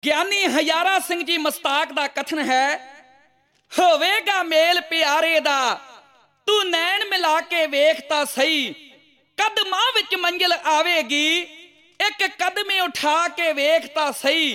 ਗਿਆਨੀ ਹਜ਼ਾਰਾ ਸਿੰਘ ਜੀ ਮਸਤਾਕ ਦਾ ਕਥਨ ਹੈ, ਹੋਵੇਗਾ ਮੇਲ ਪਿਆਰੇ ਦਾ ਤੂੰ ਨੈਣ ਮਿਲਾ ਕੇ ਵੇਖ ਤਾਂ ਸਹੀ, ਕਦਮਾਂ ਵਿੱਚ ਮੰਜ਼ਿਲ ਆਵੇਗੀ ਇੱਕ ਕਦਮੇ ਉਠਾ ਕੇ ਵੇਖ ਤਾਂ ਸਹੀ।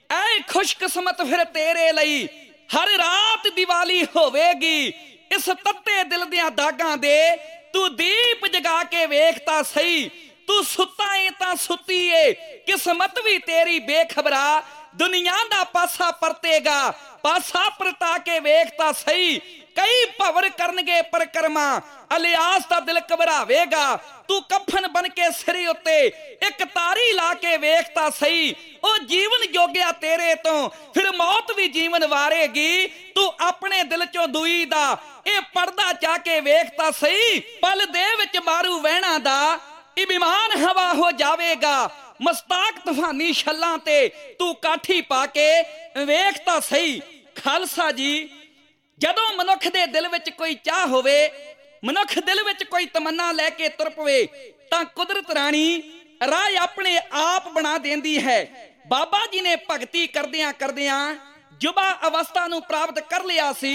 ਐ ਖੁਸ਼ਕਿਸਮਤ ਫਿਰ ਤੇਰੇ ਲਈ ਹਰ ਰਾਤ ਦੀਵਾਲੀ ਹੋਵੇਗੀ, ਇਸ ਤੱਤੇ ਦਿਲ ਦੀਆਂ ਦਾਗਾਂ ਦੇ ਤੂੰ ਦੀਪ ਜਗਾ ਕੇ ਵੇਖ ਤਾਂ ਸਹੀ। ਤੂੰ ਸੁੱਤਾ ਏ ਤਾਂ ਸੁੱਤੀ ਏ, ਕਿਸਮਤ ਵੀ ਤੇਰੀ ਬੇਖਬਰਾ, ਦੁਨੀਆ ਦਾ ਪਾਸਾ ਪਰਤੇਗਾ ਪਾਸਾ ਪਰਤਾ ਕੇ ਵੇਖ ਤਾਂ ਸਹੀ। ਕਈ ਭਵਰ ਕਰਨਗੇ ਪਰਕਰਮਾ, ਅਲਿਆਸ ਦਾ ਦਿਲ ਘਬਰਾਵੇਗਾ, ਤੂੰ ਕਫਨ ਬਣ ਕੇ ਸਿਰ ਉੱਤੇ ਇੱਕ ਤਾਰੀ ਲਾ ਕੇ ਵੇਖ ਤਾਂ ਸਹੀ। ਉਹ ਜੀਵਨ ਜੋਗਿਆ ਤੇਰੇ ਤੋਂ ਫਿਰ ਮੌਤ ਵੀ ਜੀਵਨ ਵਾਰੇਗੀ, ਤੂੰ ਆਪਣੇ ਦਿਲ ਚੋਂ ਦੂਈ ਦਾ ਇਹ ਪਰਦਾ ਚਾ ਕੇ ਵੇਖ ਤਾਂ ਸਹੀ। ਪਲ ਦੇ ਵਿੱਚ ਮਾਰੂ ਵਹਿਣਾ ਦਾ ਇਮਾਨ ਹਵਾ ਹੋ ਜਾਵੇਗਾ, ਮਸਤਾਕ ਤੂਫਾਨੀ ਛੱਲਾਂ ਤੇ ਤੂੰ ਕਾਠੀ ਪਾ ਕੇ ਵੇਖ ਤਾਂ ਸਹੀ। ਖਾਲਸਾ ਜੀ, ਜਦੋਂ ਮਨੁੱਖ ਦੇ ਦਿਲ ਵਿੱਚ ਕੋਈ ਚਾਹ ਹੋਵੇ, ਮਨੁੱਖ ਦਿਲ ਵਿੱਚ ਕੋਈ ਤਮੰਨਾ ਲੈ ਕੇ ਤੁਰ ਪਵੇ ਤਾਂ ਕੁਦਰਤ ਰਾਣੀ ਰਾਹ ਆਪਣੇ ਆਪ ਬਣਾ ਦਿੰਦੀ ਹੈ। ਬਾਬਾ ਜੀ ਨੇ ਭਗਤੀ ਕਰਦਿਆਂ ਕਰਦਿਆਂ ਯੁਵਾ ਅਵਸਥਾ ਨੂੰ ਪ੍ਰਾਪਤ ਕਰ ਲਿਆ ਸੀ।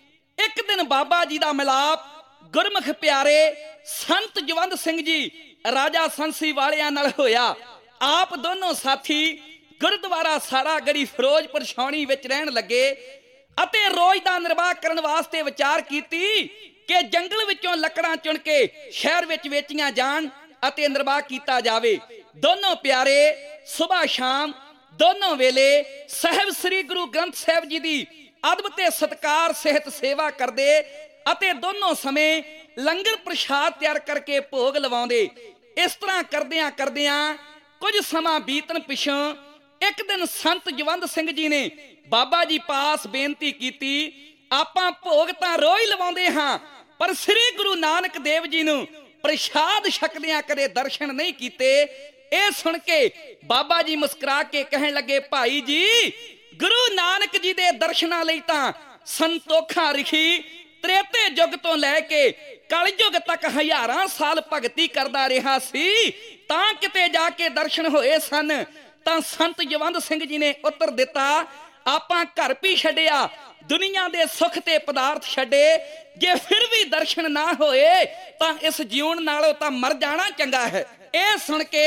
ਇੱਕ ਦਿਨ ਬਾਬਾ ਜੀ ਦਾ ਮਿਲਾਪ ਗੁਰਮੁਖ ਪਿਆਰੇ ਸੰਤ ਜਵੰਦ ਸਿੰਘ ਜੀ ਰਾਜਾ ਸੰਸੀ ਵਾਲਿਆਂ ਨਾਲ ਹੋਇਆ। ਆਪ ਦੋਨੋਂ ਸਾਥੀ ਗੁਰਦੁਆਰਾ ਸਾਰਾ ਗੜੀ ਫਿਰੋਜ਼ਪੁਰ ਛਾਉਣੀ ਵਿੱਚ ਰਹਿਣ ਲੱਗੇ ਅਤੇ ਰੋਜ਼ ਦਾ ਨਿਰਵਾਹ ਕਰਨ ਵਾਸਤੇ ਵਿਚਾਰ ਕੀਤੀ ਕਿ ਜੰਗਲ ਵਿੱਚੋਂ ਲੱਕੜਾਂ ਚੁਣ ਕੇ ਸ਼ਹਿਰ ਵਿੱਚ ਵੇਚੀਆਂ ਜਾਣ ਅਤੇ ਨਿਰਵਾਹ ਕੀਤਾ ਜਾਵੇ। ਦੋਨੋਂ ਪਿਆਰੇ ਸੁਬਾਹ ਸ਼ਾਮ ਦੋਨੋਂ ਵੇਲੇ ਸਾਹਿਬ ਸ੍ਰੀ ਗੁਰੂ ਗ੍ਰੰਥ ਸਾਹਿਬ ਜੀ ਦੀ ਅਦਬ ਤੇ ਸਤਿਕਾਰ ਸਹਿਤ ਸੇਵਾ ਕਰਦੇ ਅਤੇ ਦੋਨੋਂ ਸਮੇਂ ਲੰਗਰ ਪ੍ਰਸ਼ਾਦ ਤਿਆਰ ਕਰਕੇ ਭੋਗ ਲਵਾਉਂਦੇ। ਇਸ ਤਰ੍ਹਾਂ ਕਰਦਿਆਂ ਕਰਦਿਆਂ ਕੁਝ ਸਮਾਂ ਬੀਤਣ ਪਿਛੋਂ ਇੱਕ ਦਿਨ ਸੰਤ ਜਵੰਦ ਸਿੰਘ ਜੀ ਨੇ ਬਾਬਾ ਜੀ ਪਾਸ ਬੇਨਤੀ ਕੀਤੀ, ਆਪਾਂ ਭੋਗ ਤਾਂ ਰੋਜ਼ ਲਵਾਉਂਦੇ ਹਾਂ ਪਰ ਸ੍ਰੀ ਗੁਰੂ ਨਾਨਕ ਦੇਵ ਜੀ ਨੂੰ ਪ੍ਰਸ਼ਾਦ ਛਕਦਿਆਂ ਕਦੇ ਦਰਸ਼ਨ ਨਹੀਂ ਕੀਤੇ। ਇਹ ਸੁਣ ਕੇ ਬਾਬਾ ਜੀ ਮੁਸਕਰਾ ਕੇ ਕਹਿਣ ਲੱਗੇ, ਭਾਈ ਜੀ ਗੁਰੂ ਨਾਨਕ ਜੀ ਦੇ ਦਰਸ਼ਨਾਂ ਲਈ ਤਾਂ ਸੰਤੋਖਾਂ ਰਿਖੀ ਤ੍ਰੇਤੇ ਯੁੱਗ ਤੋਂ ਲੈ ਕੇ ਕਲਯੁੱਗ ਤੱਕ ਹਜ਼ਾਰਾਂ ਸਾਲ ਭਗਤੀ ਕਰਦਾ ਰਿਹਾ ਸੀ, ਤਾਂ ਕਿਤੇ ਜਾ ਕੇ ਦਰਸ਼ਨ ਹੋਏ ਸਨ। ਤਾਂ ਸੰਤ ਜਵੰਦ ਸਿੰਘ ਜੀ ਨੇ ਉੱਤਰ ਦਿੱਤਾ, ਆਪਾਂ ਘਰ ਵੀ ਛੱਡਿਆ, ਦੁਨੀਆ ਦੇ ਸੁੱਖ ਤੇ ਪਦਾਰਥ ਛੱਡੇ, ਜੇ ਫਿਰ ਵੀ ਦਰਸ਼ਨ ਨਾ ਹੋਏ ਤਾਂ ਇਸ ਜੀਵਨ ਨਾਲੋਂ ਤਾਂ ਮਰ ਜਾਣਾ ਚੰਗਾ ਹੈ। ਇਹ ਸੁਣ ਕੇ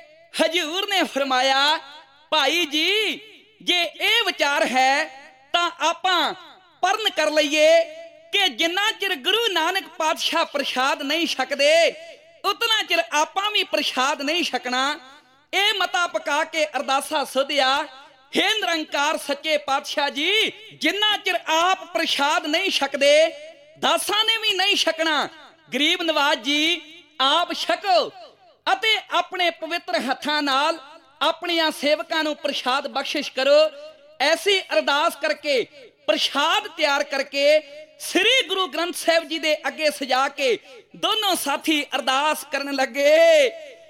ਹਜ਼ੂਰ ਨੇ ਫਰਮਾਇਆ, ਭਾਈ ਜੀ ਜੇ ਇਹ ਵਿਚਾਰ ਹੈ ਤਾਂ ਆਪਾਂ ਪਰਨ ਕਰ ਲਈਏ ਕਿ ਜਿੰਨਾ ਚਿਰ ਗੁਰੂ ਨਾਨਕ ਪਾਤਸ਼ਾਹ ਪ੍ਰਸ਼ਾਦ ਨਹੀਂ ਛਕਦੇ ਉਤਨਾ ਚਿਰ ਆਪਾਂ ਵੀ ਪ੍ਰਸ਼ਾਦ ਨਹੀਂ ਛਕਣਾ। ਇਹ ਮਤਾ ਪਕਾ ਕੇ ਅਰਦਾਸਾ ਸੁਧਿਆ, ਹੇ ਨਿਰੰਕਾਰ ਸੱਚੇ ਪਾਤਸ਼ਾਹ ਜੀ, ਜਿੰਨਾ ਚਿਰ ਆਪ ਪ੍ਰਸ਼ਾਦ ਨਹੀਂ ਛਕਦੇ ਦਾਸਾਂ ਨੇ ਵੀ ਨਹੀਂ ਛਕਣਾ। ਗਰੀਬ ਨਵਾਜ ਜੀ ਆਪ ਛਕੋ ਅਤੇ ਆਪਣੇ ਪਵਿੱਤਰ ਹੱਥਾਂ ਨਾਲ ਆਪਣੀਆਂ ਸੇਵਕਾਂ ਨੂੰ ਪ੍ਰਸ਼ਾਦ ਬਖਸ਼ਿਸ਼ ਕਰੋ। ਐਸੀ ਅਰਦਾਸ ਕਰਕੇ ਪ੍ਰਸ਼ਾਦ ਤਿਆਰ ਕਰਕੇ ਸ੍ਰੀ ਗੁਰੂ ਗ੍ਰੰਥ ਸਾਹਿਬ ਜੀ ਦੇ ਅੱਗੇ ਸਜਾ ਕੇ ਦੋਨੋਂ ਸਾਥੀ ਅਰਦਾਸ ਕਰਨ ਲੱਗੇ।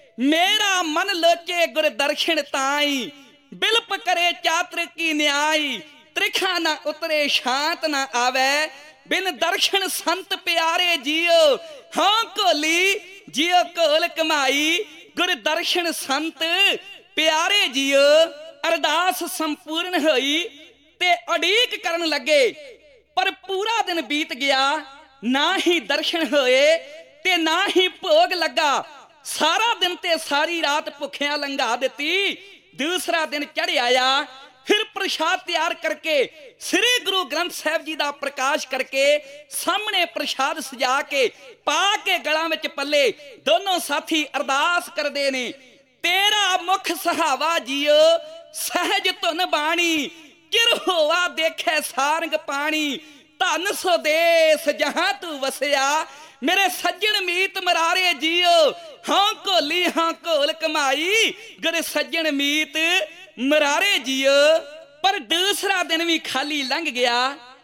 ਮੇਰਾ ਮਨ ਲੋਚੇ ਗੁਰ ਦਰਸ਼ਨ ਤਾਈ, ਬਿਲਪ ਕਰੇ ਚਾਤਰ ਕੀ ਨਿਆਈ, ਤ੍ਰਿਖਾ ਨਾ ਉਤਰੇ ਸ਼ਾਂਤ ਨਾ ਆਵੇ, ਬਿਨ ਦਰਸ਼ਨ ਸੰਤ ਪਿਆਰੇ ਜੀਓ, ਹਾਂ ਕੋਲੀ ਜੀਓ ਕੋਲ ਕਮਾਈ, ਗੁਰ ਦਰਸ਼ਨ ਸੰਤ ਪਿਆਰੇ ਜੀਓ। ਅਰਦਾਸ ਸੰਪੂਰਨ ਹੋਈ ਤੇ ਉਡੀਕ ਕਰਨ ਲੱਗੇ, ਪਰ ਪੂਰਾ ਦਿਨ ਬੀਤ ਗਿਆ, ਨਾ ਹੀ ਦਰਸ਼ਨ ਹੋਏ ਤੇ ਨਾ ਹੀ ਭੋਗ ਲੱਗਾ। ਸਾਰਾ ਦਿਨ ਤੇ ਸਾਰੀ ਰਾਤ ਭੁੱਖਿਆਂ ਲੰਘਾ ਦਿੱਤੀ। ਦੂਸਰਾ ਦਿਨ ਚੜ੍ਹ ਆਇਆ, ਫਿਰ ਪ੍ਰਸ਼ਾਦ ਤਿਆਰ ਕਰਕੇ ਸ੍ਰੀ ਗੁਰੂ ਗ੍ਰੰਥ ਸਾਹਿਬ ਜੀ ਦਾ ਪ੍ਰਕਾਸ਼ ਕਰਕੇ ਸਾਹਮਣੇ ਪ੍ਰਸ਼ਾਦ ਸਜਾ ਕੇ ਪਾ ਕੇ ਗਲਾਂ ਵਿੱਚ ਪੱਲੇ ਦੋਨੋਂ ਸਾਥੀ ਅਰਦਾਸ ਕਰਦੇ ਨੇ, ਤੇਰਾ ਮੁਖ ਸਹਾਵਾ ਜੀਓ ਸਹਿਜ ਧੁਨ ਬਾਣੀ, ਕਿਰ ਹੋਵਾ ਦੇਖੇ ਸਾਰੰਗ ਪਾਣੀ, ਧਨ ਸੁਦੇਸ ਜਹਾਂ ਤੂੰ ਵਸਿਆ, ਮੇਰੇ ਸੱਜਣ ਮੀਤ ਮਰਾਰੇ ਜੀਓ, ਹਾਂ ਕੋਲੀ ਹਾਂ ਕੋਲ ਕਮਾਈ, ਗੁਰ ਸੱਜਣ ਮੀਤ ਮਰਾਰੇ ਜੀਓ। ਪਰ ਦੂਸਰਾ ਦਿਨ ਵੀ ਖਾਲੀ ਲੰਘ ਗਿਆ,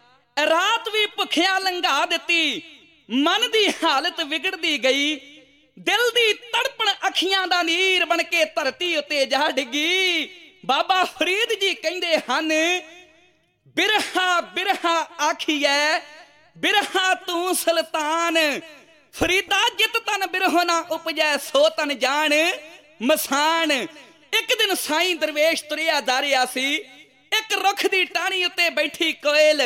ਰਾਤ ਵੀ ਭੁੱਖਿਆ ਲੰਘਾ ਦਿੱਤੀ। ਮਨ ਦੀ ਹਾਲਤ ਵਿਗੜਦੀ ਗਈ, ਦਿਲ ਦੀ ਤੜਪਣ ਅੱਖੀਆਂ ਦਾ ਨੀਰ ਬਣ ਕੇ ਧਰਤੀ ਉੱਤੇ ਜਾ ਡਿੱਗੀ। ਬਾਬਾ ਫਰੀਦ ਜੀ ਕਹਿੰਦੇ ਹਨ, ਬਿਰਹਾ ਬਿਰਹਾ ਆਖੀਐ ਬਿਰਹਾ ਤੂੰ ਸੁਲਤਾਨ, ਫਰੀਦਾ ਜਿਤ ਤਨ ਬਿਰਹੋ ਨਾ ਉਪਜੈ ਸੋ ਤਨ ਜਾਣ ਮਸਾਨ। ਇੱਕ ਦਿਨ ਸਾਈਂ ਦਰਵੇਸ਼ ਤੁਰਿਆ ਜਾ ਰਿਹਾ ਸੀ। ਇੱਕ ਰੁੱਖ ਦੀ ਟਾਹਣੀ ਉੱਤੇ ਬੈਠੀ ਕੋਇਲ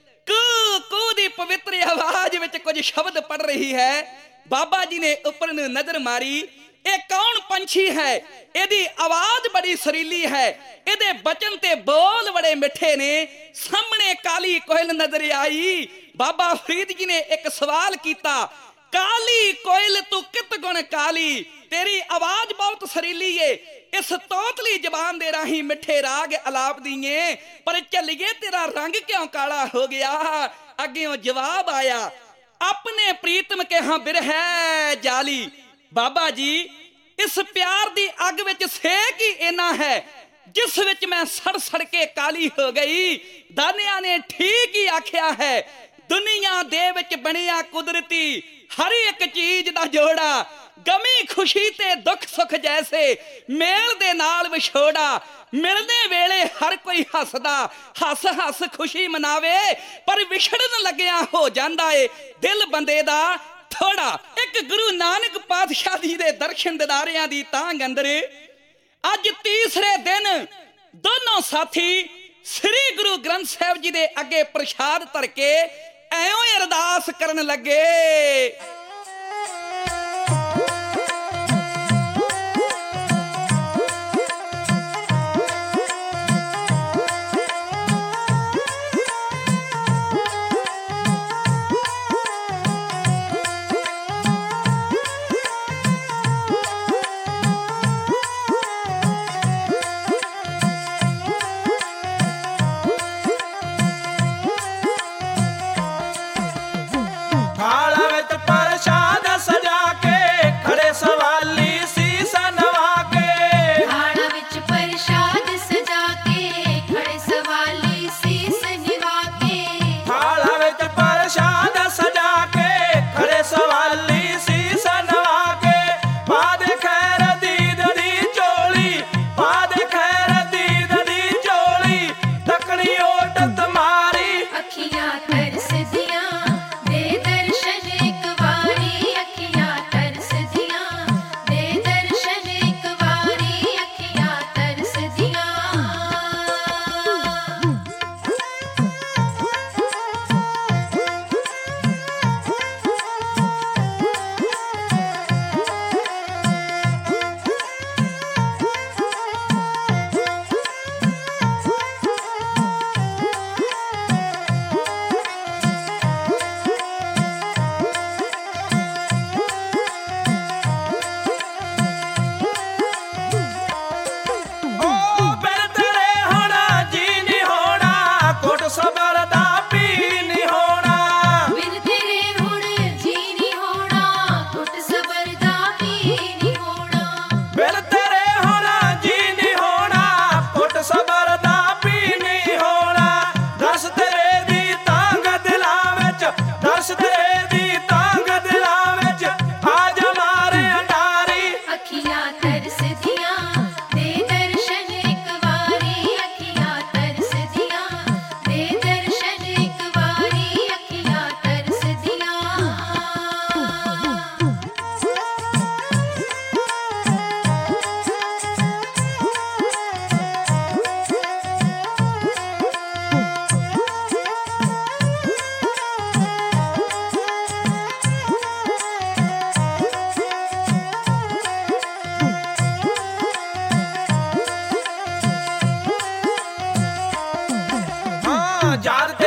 ਕੂ ਕੂ ਦੀ ਪਵਿੱਤਰ ਆਵਾਜ਼ ਵਿੱਚ ਕੁਝ ਸ਼ਬਦ ਪੜ ਰਹੀ ਹੈ। ਬਾਬਾ ਜੀ ਨੇ ਉੱਪਰ ਨੂੰ ਨਜ਼ਰ ਮਾਰੀ। ਇਹ ਕੌਣ ਪੰਛੀ ਹੈ? ਇਹਦੀ ਆਵਾਜ਼ ਬੜੀ ਸੁਰੀਲੀ ਹੈ, ਇਹਦੇ ਬਚਨ ਤੇ ਬੋਲ ਬੜੇ ਮਿੱਠੇ ਨੇ। ਸਾਹਮਣੇ ਕਾਲੀ ਕੋਇਲ ਨਜ਼ਰ ਆਈ। ਬਾਬਾ ਫਰੀਦ ਜੀ ਨੇ ਇੱਕ ਸਵਾਲ ਕੀਤਾ, ਕਾਲੀ ਕੋਇਲ ਤੂੰ ਕਿਤ ਗੁਣ ਕਾਲੀ, ਤੇਰੀ ਆਵਾਜ਼ ਬਹੁਤ ਸੁਰੀਲੀ ਏ, ਇਸ ਤੋਤਲੀ ਜ਼ਬਾਨ ਦੇ ਰਾਹੀਂ ਮਿੱਠੇ ਰਾਗ ਅਲਾਪ ਦੀਏ, ਪਰ ਝੱਲੀਏ ਤੇਰਾ ਰੰਗ ਕਿਉਂ ਕਾਲਾ ਹੋ ਗਿਆ? ਅੱਗਿਓਂ ਜਵਾਬ ਆਇਆ, ਆਪਣੇ ਪ੍ਰੀਤਮ ਕੇ ਹਾਂ ਬਿਰਹਿ ਜਾਲੀ। ਬਾਬਾ ਜੀ ਇਸ ਪਿਆਰ ਦੀ ਅੱਗ ਵਿੱਚ ਸੇਕ ਹੀ ਇੰਨਾ ਹੈ ਜਿਸ ਵਿੱਚ ਮੈਂ ਸੜ ਸੜ ਕੇ ਕਾਲੀ ਹੋ ਗਈ। ਦਾਨਿਆਂ ਨੇ ਠੀਕ ਹੀ ਆਖਿਆ ਹੈ, ਦੁਨੀਆ ਦੇ ਵਿੱਚ ਬਣਿਆ ਕੁਦਰਤੀ ਹਰ ਇੱਕ ਚੀਜ਼ ਦਾ ਜੋੜਾ, ਗਮੀ ਖੁਸ਼ੀ ਤੇ ਦੁੱਖ ਸੁੱਖ ਜੈਸੇ ਮੇਲ ਦੇ ਨਾਲ ਵਿਛੋੜਾ। ਮਿਲਦੇ ਵੇਲੇ ਹਰ ਕੋਈ ਹੱਸਦਾ, ਹੱਸ ਹੱਸ ਖੁਸ਼ੀ ਮਨਾਵੇ, ਪਰ ਵਿਛੜਨ ਲੱਗਿਆ ਹੋ ਜਾਂਦਾ ਏ ਦਿਲ ਬੰਦੇ ਦਾ ਥੋੜਾ। ਇੱਕ ਗੁਰੂ ਨਾਨਕ ਪਾਤਸ਼ਾਹ ਜੀ ਦੇ ਦਰਸ਼ਨ ਦਿਦਾਰਿਆਂ ਦੀ ਤਾਂਘ ਅੰਦਰ ਅੱਜ ਤੀਸਰੇ ਦਿਨ ਦੋਨੋਂ ਸਾਥੀ ਸ੍ਰੀ ਗੁਰੂ ਗ੍ਰੰਥ ਸਾਹਿਬ ਜੀ ਦੇ ਅੱਗੇ ਪ੍ਰਸ਼ਾਦ ਧਰ ਕੇ ਐਉਂ ਅਰਦਾਸ ਕਰਨ ਲੱਗੇ। ਯਾਦ